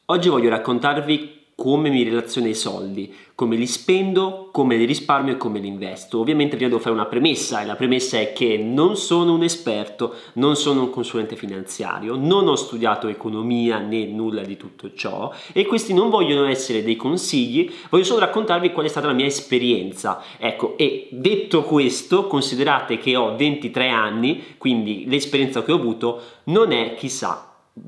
Oggi voglio raccontarvi come mi relaziono ai soldi, come li spendo, come li risparmio e come li investo. Ovviamente prima devo fare una premessa, e la premessa è che non sono un esperto, non sono un consulente finanziario, non ho studiato economia né nulla di tutto ciò e questi non vogliono essere dei consigli, voglio solo raccontarvi qual è stata la mia esperienza. Ecco, e detto questo, considerate che ho 23 anni, quindi l'esperienza che ho avuto non è chissà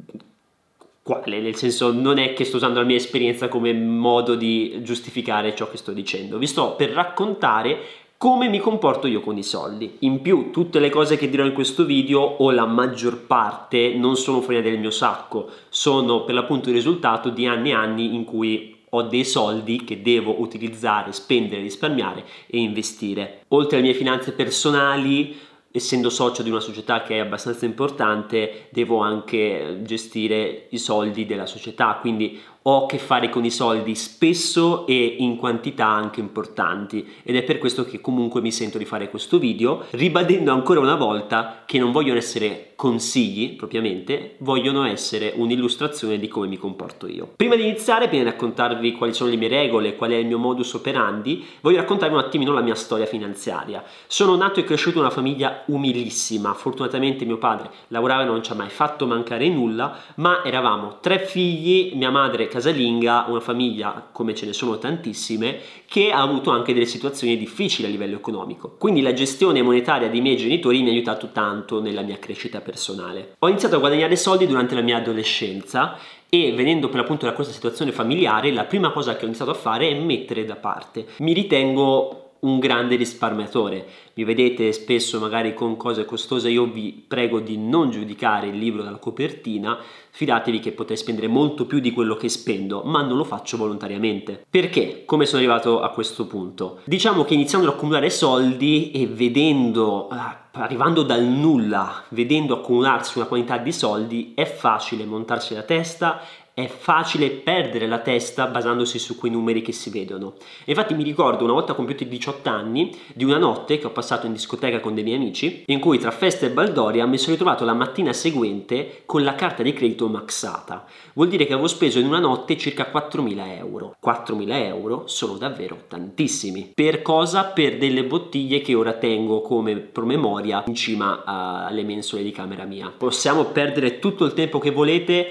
quale, nel senso non è che sto usando la mia esperienza come modo di giustificare ciò che sto dicendo, vi sto per raccontare come mi comporto io con i soldi. In più, tutte le cose che dirò in questo video, o la maggior parte, non sono fuori del mio sacco, sono per l'appunto il risultato di anni e anni in cui ho dei soldi che devo utilizzare, spendere, risparmiare e investire. Oltre alle mie finanze personali, essendo socio di una società che è abbastanza importante, devo anche gestire i soldi della società, quindi ho a che fare con i soldi spesso e in quantità anche importanti, ed è per questo che comunque mi sento di fare questo video, ribadendo ancora una volta che non vogliono essere consigli propriamente, vogliono essere un'illustrazione di come mi comporto io. Prima di iniziare, prima di raccontarvi quali sono le mie regole, qual è il mio modus operandi, voglio raccontarvi un attimino la mia storia finanziaria. Sono nato e cresciuto in una famiglia umilissima, fortunatamente mio padre lavorava e non ci ha mai fatto mancare nulla, ma eravamo 3 figli, mia madre casalinga, una famiglia come ce ne sono tantissime, che ha avuto anche delle situazioni difficili a livello economico. Quindi la gestione monetaria dei miei genitori mi ha aiutato tanto nella mia crescita personale. Ho iniziato a guadagnare soldi durante la mia adolescenza e venendo per l'appunto da questa situazione familiare, la prima cosa che ho iniziato a fare è mettere da parte. Mi ritengo un grande risparmiatore, mi vedete spesso magari con cose costose, io vi prego di non giudicare il libro dalla copertina, fidatevi che potrei spendere molto più di quello che spendo, ma non lo faccio volontariamente. Perché? Come sono arrivato a questo punto? Diciamo che iniziando ad accumulare soldi e vedendo, arrivando dal nulla, vedendo accumularsi una quantità di soldi, è facile montarsi la testa, è facile perdere la testa basandosi su quei numeri che si vedono. E infatti mi ricordo una volta compiuti 18 anni di una notte che ho passato in discoteca con dei miei amici, in cui tra festa e baldoria mi sono ritrovato la mattina seguente con la carta di credito maxata. Vuol dire che avevo speso in una notte circa 4.000 euro. 4.000 euro sono davvero tantissimi. Per cosa? Per delle bottiglie che ora tengo come promemoria in cima alle mensole di camera mia. Possiamo perdere tutto il tempo che volete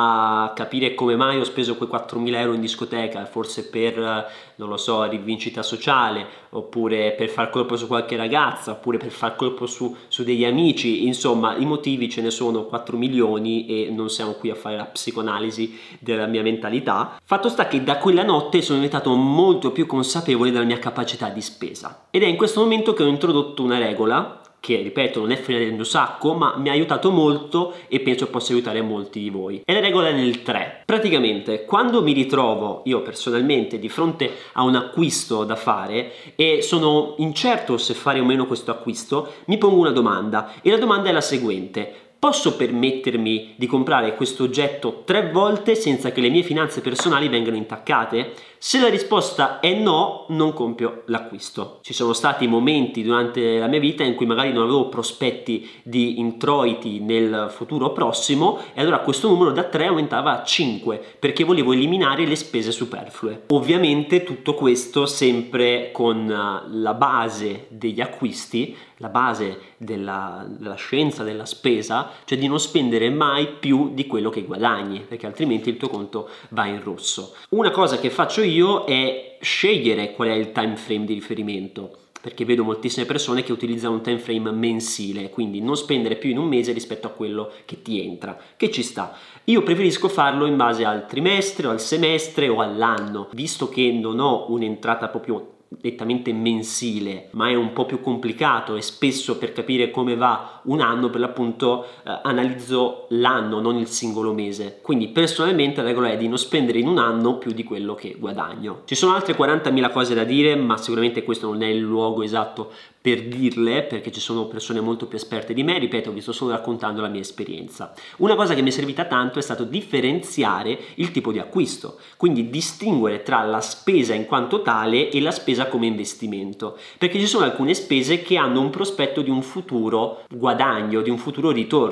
a capire come mai ho speso quei 4.000 euro in discoteca, forse per, non lo so, rivincita sociale, oppure per far colpo su qualche ragazza, oppure per far colpo su degli amici. Insomma, i motivi ce ne sono 4 milioni e non siamo qui a fare la psicoanalisi della mia mentalità. Fatto sta che da quella notte sono diventato molto più consapevole della mia capacità di spesa, ed è in questo momento che ho introdotto una regola che, ripeto, non è fuori del mio sacco, ma mi ha aiutato molto e penso possa aiutare molti di voi. È la regola del 3. Praticamente, quando mi ritrovo io personalmente di fronte a un acquisto da fare e sono incerto se fare o meno questo acquisto, mi pongo una domanda, e la domanda è la seguente: posso permettermi di comprare questo oggetto 3 volte senza che le mie finanze personali vengano intaccate? Se la risposta è no, non compio l'acquisto. Ci sono stati momenti durante la mia vita in cui magari non avevo prospetti di introiti nel futuro prossimo, e allora questo numero da 3 aumentava a 5 perché volevo eliminare le spese superflue. Ovviamente tutto questo sempre con la base degli acquisti, la base della scienza della spesa, cioè di non spendere mai più di quello che guadagni, perché altrimenti il tuo conto va in rosso. Una cosa che faccio io è scegliere qual è il time frame di riferimento, perché vedo moltissime persone che utilizzano un time frame mensile, quindi non spendere più in un mese rispetto a quello che ti entra, che ci sta. Io preferisco farlo in base al trimestre o al semestre o all'anno, visto che non ho un'entrata proprio nettamente mensile, ma è un po' più complicato, e spesso per capire come va un anno per l'appunto analizzo l'anno, non il singolo mese. Quindi personalmente la regola è di non spendere in un anno più di quello che guadagno. Ci sono altre 40.000 cose da dire, ma sicuramente questo non è il luogo esatto per dirle, perché ci sono persone molto più esperte di me. Ripeto, vi sto solo raccontando la mia esperienza. Una cosa che mi è servita tanto è stato differenziare il tipo di acquisto, quindi distinguere tra la spesa in quanto tale e la spesa come investimento, perché ci sono alcune spese che hanno un prospetto di un futuro guadagno, di un futuro ritorno.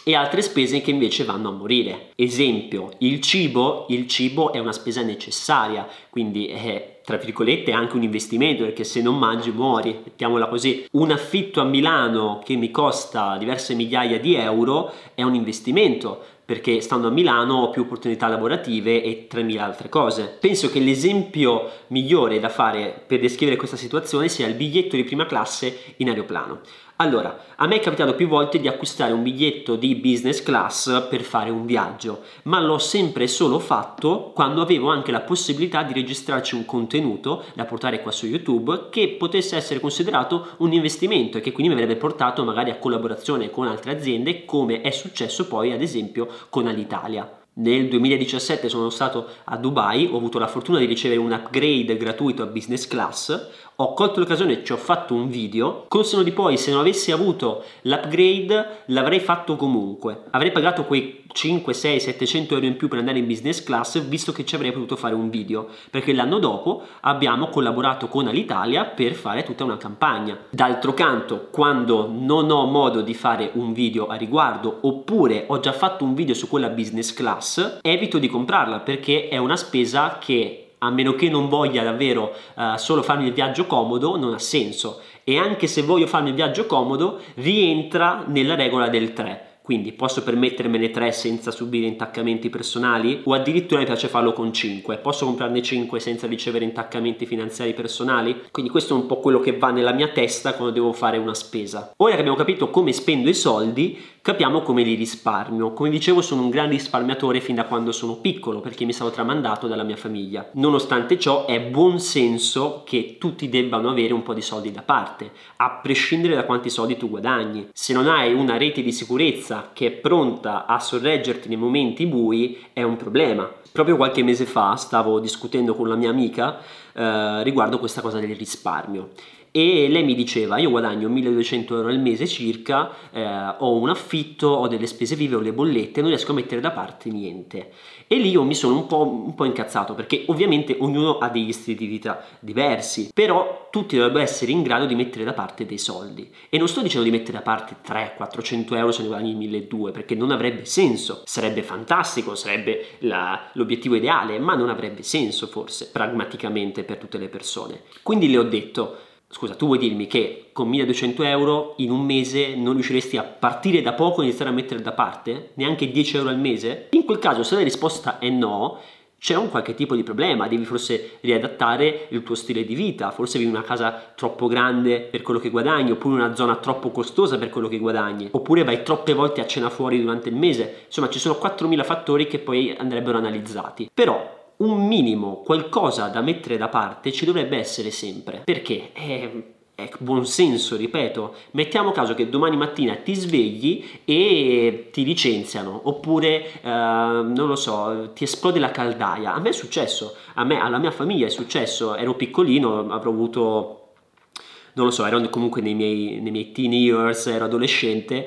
e altre spese che invece vanno a morire. Esempio, il cibo è una spesa necessaria, quindi è tra virgolette anche un investimento, perché se non mangi muori, mettiamola così. Un affitto a Milano che mi costa diverse migliaia di euro è un investimento, perché stando a Milano ho più opportunità lavorative e 3000 altre cose. Penso che l'esempio migliore da fare per descrivere questa situazione sia il biglietto di prima classe in aeroplano. Allora, a me è capitato più volte di acquistare un biglietto di business class per fare un viaggio, ma l'ho sempre e solo fatto quando avevo anche la possibilità di registrarci un contenuto da portare qua su YouTube che potesse essere considerato un investimento e che quindi mi avrebbe portato magari a collaborazione con altre aziende, come è successo poi ad esempio con Alitalia. Nel 2017 sono stato a Dubai, ho avuto la fortuna di ricevere un upgrade gratuito a business class, ho colto l'occasione e ci ho fatto un video, col senno di poi se non avessi avuto l'upgrade l'avrei fatto comunque, avrei pagato quei 5, 6, 700 euro in più per andare in business class, visto che ci avrei potuto fare un video, perché l'anno dopo abbiamo collaborato con Alitalia per fare tutta una campagna. D'altro canto, quando non ho modo di fare un video a riguardo, oppure ho già fatto un video su quella business class, evito di comprarla, perché è una spesa che, a meno che non voglia davvero solo farmi il viaggio comodo, non ha senso. E anche se voglio farmi il viaggio comodo, rientra nella regola del 3. Quindi posso permettermene 3 senza subire intaccamenti personali, o addirittura mi piace farlo con 5. Posso comprarne 5 senza ricevere intaccamenti finanziari personali? Quindi questo è un po' quello che va nella mia testa quando devo fare una spesa. Ora che abbiamo capito come spendo i soldi, capiamo come li risparmio. Come dicevo, sono un gran risparmiatore fin da quando sono piccolo, perché mi è stato tramandato dalla mia famiglia. Nonostante ciò, è buon senso che tutti debbano avere un po' di soldi da parte, a prescindere da quanti soldi tu guadagni. Se non hai una rete di sicurezza che è pronta a sorreggerti nei momenti bui, è un problema. Proprio qualche mese fa stavo discutendo con la mia amica riguardo questa cosa del risparmio. E lei mi diceva: io guadagno 1200 euro al mese circa, ho un affitto, ho delle spese vive, ho le bollette, non riesco a mettere da parte niente. E lì io mi sono un po' incazzato, perché ovviamente ognuno ha degli stili di vita diversi, però tutti dovrebbero essere in grado di mettere da parte dei soldi. E non sto dicendo di mettere da parte 300-400 euro se ne guadagni 1200, perché non avrebbe senso. Sarebbe fantastico, sarebbe l'obiettivo ideale, ma non avrebbe senso forse pragmaticamente per tutte le persone. Quindi le ho detto: scusa, tu vuoi dirmi che con 1200 euro in un mese non riusciresti a partire da poco e iniziare a mettere da parte? Neanche 10 euro al mese? In quel caso, se la risposta è no, c'è un qualche tipo di problema, devi forse riadattare il tuo stile di vita, forse vivi in una casa troppo grande per quello che guadagni, oppure una zona troppo costosa per quello che guadagni, oppure vai troppe volte a cena fuori durante il mese. Insomma, ci sono 4000 fattori che poi andrebbero analizzati. Però un minimo, qualcosa da mettere da parte ci dovrebbe essere sempre, perché è buon senso, ripeto. Mettiamo caso che domani mattina ti svegli e ti licenziano, oppure non lo so, ti esplode la caldaia. A me è successo, alla mia famiglia è successo. Ero piccolino, avrò avuto, non lo so, ero comunque nei miei teen years, ero adolescente,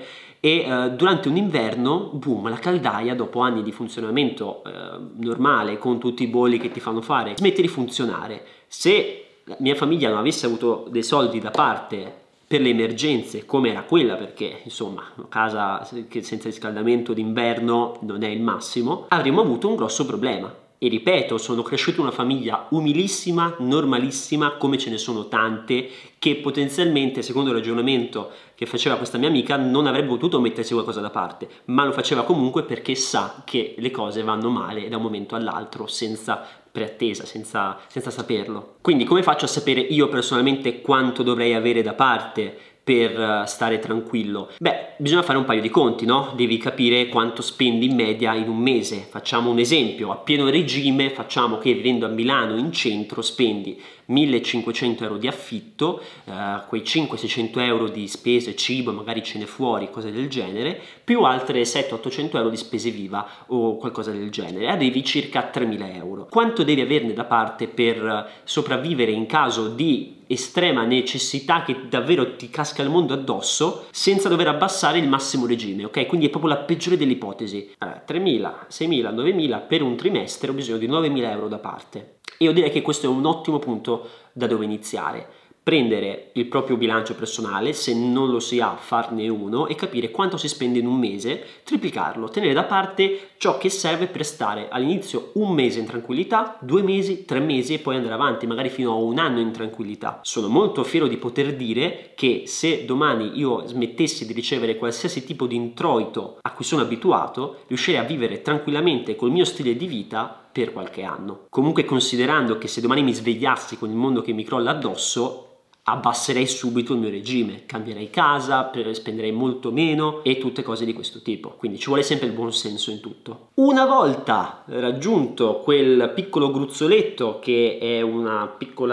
e durante un inverno, boom, la caldaia, dopo anni di funzionamento normale, con tutti i bolli che ti fanno fare, smette di funzionare. Se la mia famiglia non avesse avuto dei soldi da parte per le emergenze, come era quella, perché insomma una casa che senza riscaldamento d'inverno non è il massimo, avremmo avuto un grosso problema. E ripeto, sono cresciuto in una famiglia umilissima, normalissima, come ce ne sono tante, che potenzialmente, secondo il ragionamento che faceva questa mia amica, non avrebbe potuto mettersi qualcosa da parte, ma lo faceva comunque perché sa che le cose vanno male da un momento all'altro, senza preattesa, senza saperlo. Quindi come faccio a sapere io personalmente quanto dovrei avere da parte per stare tranquillo? Beh, bisogna fare un paio di conti, no? Devi capire quanto spendi in media in un mese. Facciamo un esempio: a pieno regime facciamo che vivendo a Milano in centro spendi 1500 euro di affitto, quei 500-600 euro di spese, cibo, magari cene fuori, cose del genere, più altre 700-800 euro di spese viva o qualcosa del genere, arrivi circa a 3000 euro. Quanto devi averne da parte per sopravvivere in caso di estrema necessità, che davvero ti casca il mondo addosso, senza dover abbassare il massimo regime, ok? Quindi è proprio la peggiore delle ipotesi. 3.000, 6.000, 9.000 per un trimestre, ho bisogno di 9.000 euro da parte. E io direi che questo è un ottimo punto da dove iniziare. prendere il proprio bilancio personale, se non lo si ha farne uno, e capire quanto si spende in un mese, triplicarlo, tenere da parte ciò che serve per stare all'inizio un mese in tranquillità, 2 mesi, 3 mesi e poi andare avanti magari fino a un anno in tranquillità. Sono molto fiero di poter dire che se domani io smettessi di ricevere qualsiasi tipo di introito a cui sono abituato, riuscirei a vivere tranquillamente col mio stile di vita per qualche anno. Comunque, considerando che se domani mi svegliassi con il mondo che mi crolla addosso, abbasserei subito il mio regime, cambierei casa, spenderei molto meno e tutte cose di questo tipo. Quindi ci vuole sempre il buon senso in tutto. Una volta raggiunto quel piccolo gruzzoletto che è una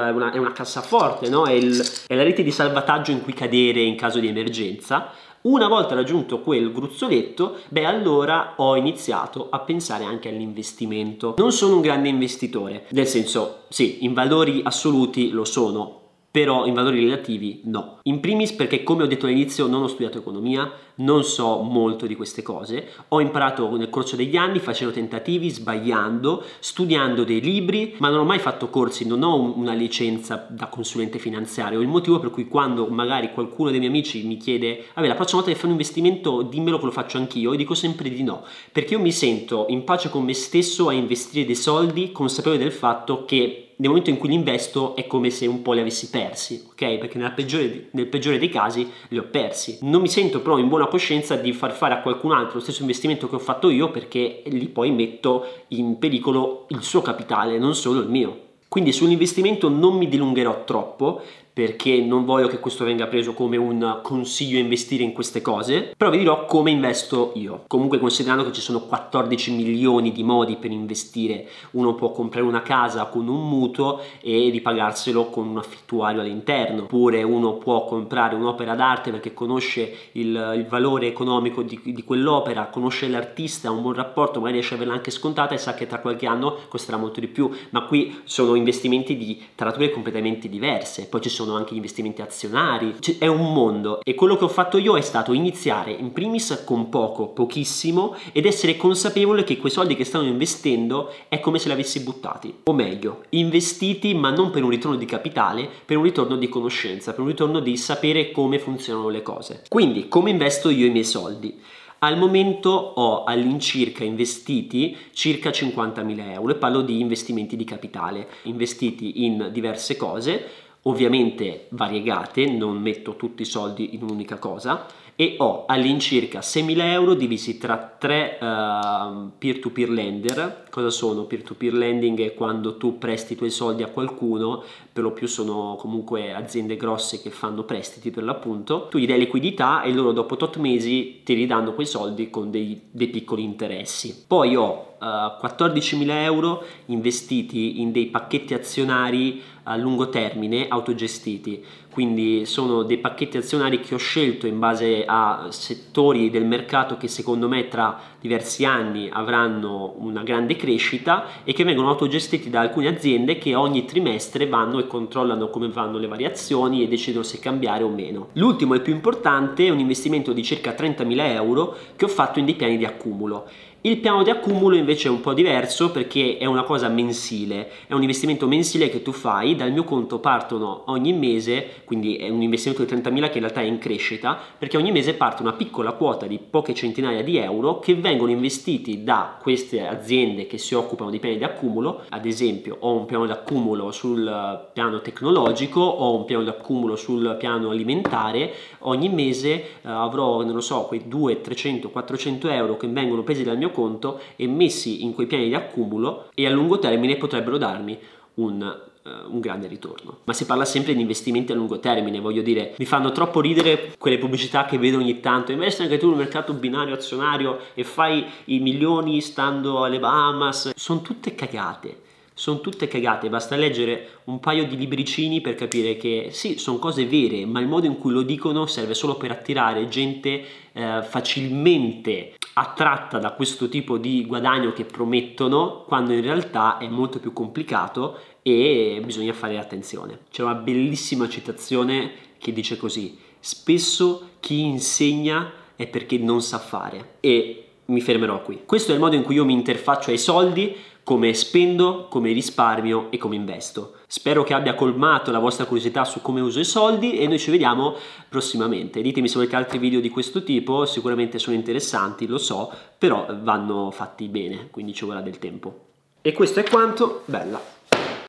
cassaforte, no? È la rete di salvataggio in cui cadere in caso di emergenza. Una volta raggiunto quel gruzzoletto, allora ho iniziato a pensare anche all'investimento. Non sono un grande investitore, nel senso, sì, in valori assoluti lo sono, però in valori relativi no. In primis perché, come ho detto all'inizio, non ho studiato economia, non so molto di queste cose, ho imparato nel corso degli anni facendo tentativi, sbagliando, studiando dei libri, ma non ho mai fatto corsi, non ho una licenza da consulente finanziario. Il motivo per cui quando magari qualcuno dei miei amici mi chiede vabbè, la prossima volta che fai un investimento dimmelo che lo faccio anch'io, io dico sempre di no, perché io mi sento in pace con me stesso a investire dei soldi consapevole del fatto che nel momento in cui li investo è come se un po' li avessi persi, ok? Perché nel peggiore dei casi li ho persi. Non mi sento però in buona coscienza di far fare a qualcun altro lo stesso investimento che ho fatto io, perché lì poi metto in pericolo il suo capitale, non solo il mio. Quindi sull'investimento non mi dilungherò troppo, perché non voglio che questo venga preso come un consiglio a investire in queste cose, però vi dirò come investo io. Comunque, considerando che ci sono 14 milioni di modi per investire, uno può comprare una casa con un mutuo e ripagarselo con un affittuario all'interno, oppure uno può comprare un'opera d'arte perché conosce il valore economico di quell'opera, conosce l'artista, ha un buon rapporto, magari riesce a averla anche scontata e sa che tra qualche anno costerà molto di più. Ma qui sono investimenti di tarature completamente diverse. Poi ci sono anche gli investimenti azionari, è un mondo, e quello che ho fatto io è stato iniziare in primis con pochissimo, ed essere consapevole che quei soldi che stanno investendo è come se li avessi buttati, o meglio, investiti ma non per un ritorno di capitale, per un ritorno di conoscenza, per un ritorno di sapere come funzionano le cose. Quindi, come investo io i miei soldi? Al momento ho all'incirca investiti circa 50.000 euro, e parlo di investimenti di capitale, investiti in diverse cose, ovviamente variegate, non metto tutti i soldi in un'unica cosa, e ho all'incirca 6.000 euro divisi tra 3 peer-to-peer lender. Cosa sono? Peer-to-peer lending è quando tu presti i tuoi soldi a qualcuno, per lo più sono comunque aziende grosse che fanno prestiti per l'appunto, tu gli dai liquidità e loro dopo 8 mesi ti ridanno quei soldi con dei piccoli interessi. Poi ho 14.000 euro investiti in dei pacchetti azionari a lungo termine autogestiti, quindi sono dei pacchetti azionari che ho scelto in base a settori del mercato che secondo me tra diversi anni avranno una grande crescita e che vengono autogestiti da alcune aziende che ogni trimestre vanno e controllano come vanno le variazioni e decidono se cambiare o meno. L'ultimo e più importante è un investimento di circa 30.000 euro che ho fatto in dei piani di accumulo. Il piano di accumulo invece è un po' diverso perché è una cosa mensile, è un investimento mensile che tu fai, dal mio conto partono ogni mese, quindi è un investimento di 30.000 che in realtà è in crescita, perché ogni mese parte una piccola quota di poche centinaia di euro che vengono investiti da queste aziende che si occupano di piani di accumulo. Ad esempio, ho un piano di accumulo sul piano tecnologico, ho un piano di accumulo sul piano alimentare, ogni mese avrò, non lo so, quei 200, 300, 400 euro che vengono presi dal mio conto e messi in quei piani di accumulo, e a lungo termine potrebbero darmi un grande ritorno. Ma si parla sempre di investimenti a lungo termine, voglio dire, mi fanno troppo ridere quelle pubblicità che vedo ogni tanto: investi anche tu nel mercato binario azionario e fai i milioni stando alle Bahamas. Sono tutte cagate, basta leggere un paio di libricini per capire che sì, sono cose vere, ma il modo in cui lo dicono serve solo per attirare gente facilmente attratta da questo tipo di guadagno che promettono, quando in realtà è molto più complicato e bisogna fare attenzione. C'è una bellissima citazione che dice così: spesso chi insegna è perché non sa fare. E mi fermerò qui. Questo è il modo in cui io mi interfaccio ai soldi, come spendo, come risparmio e come investo. Spero che abbia colmato la vostra curiosità su come uso i soldi e noi ci vediamo prossimamente. Ditemi se volete altri video di questo tipo, sicuramente sono interessanti, lo so, però vanno fatti bene, quindi ci vorrà del tempo. E questo è quanto, bella!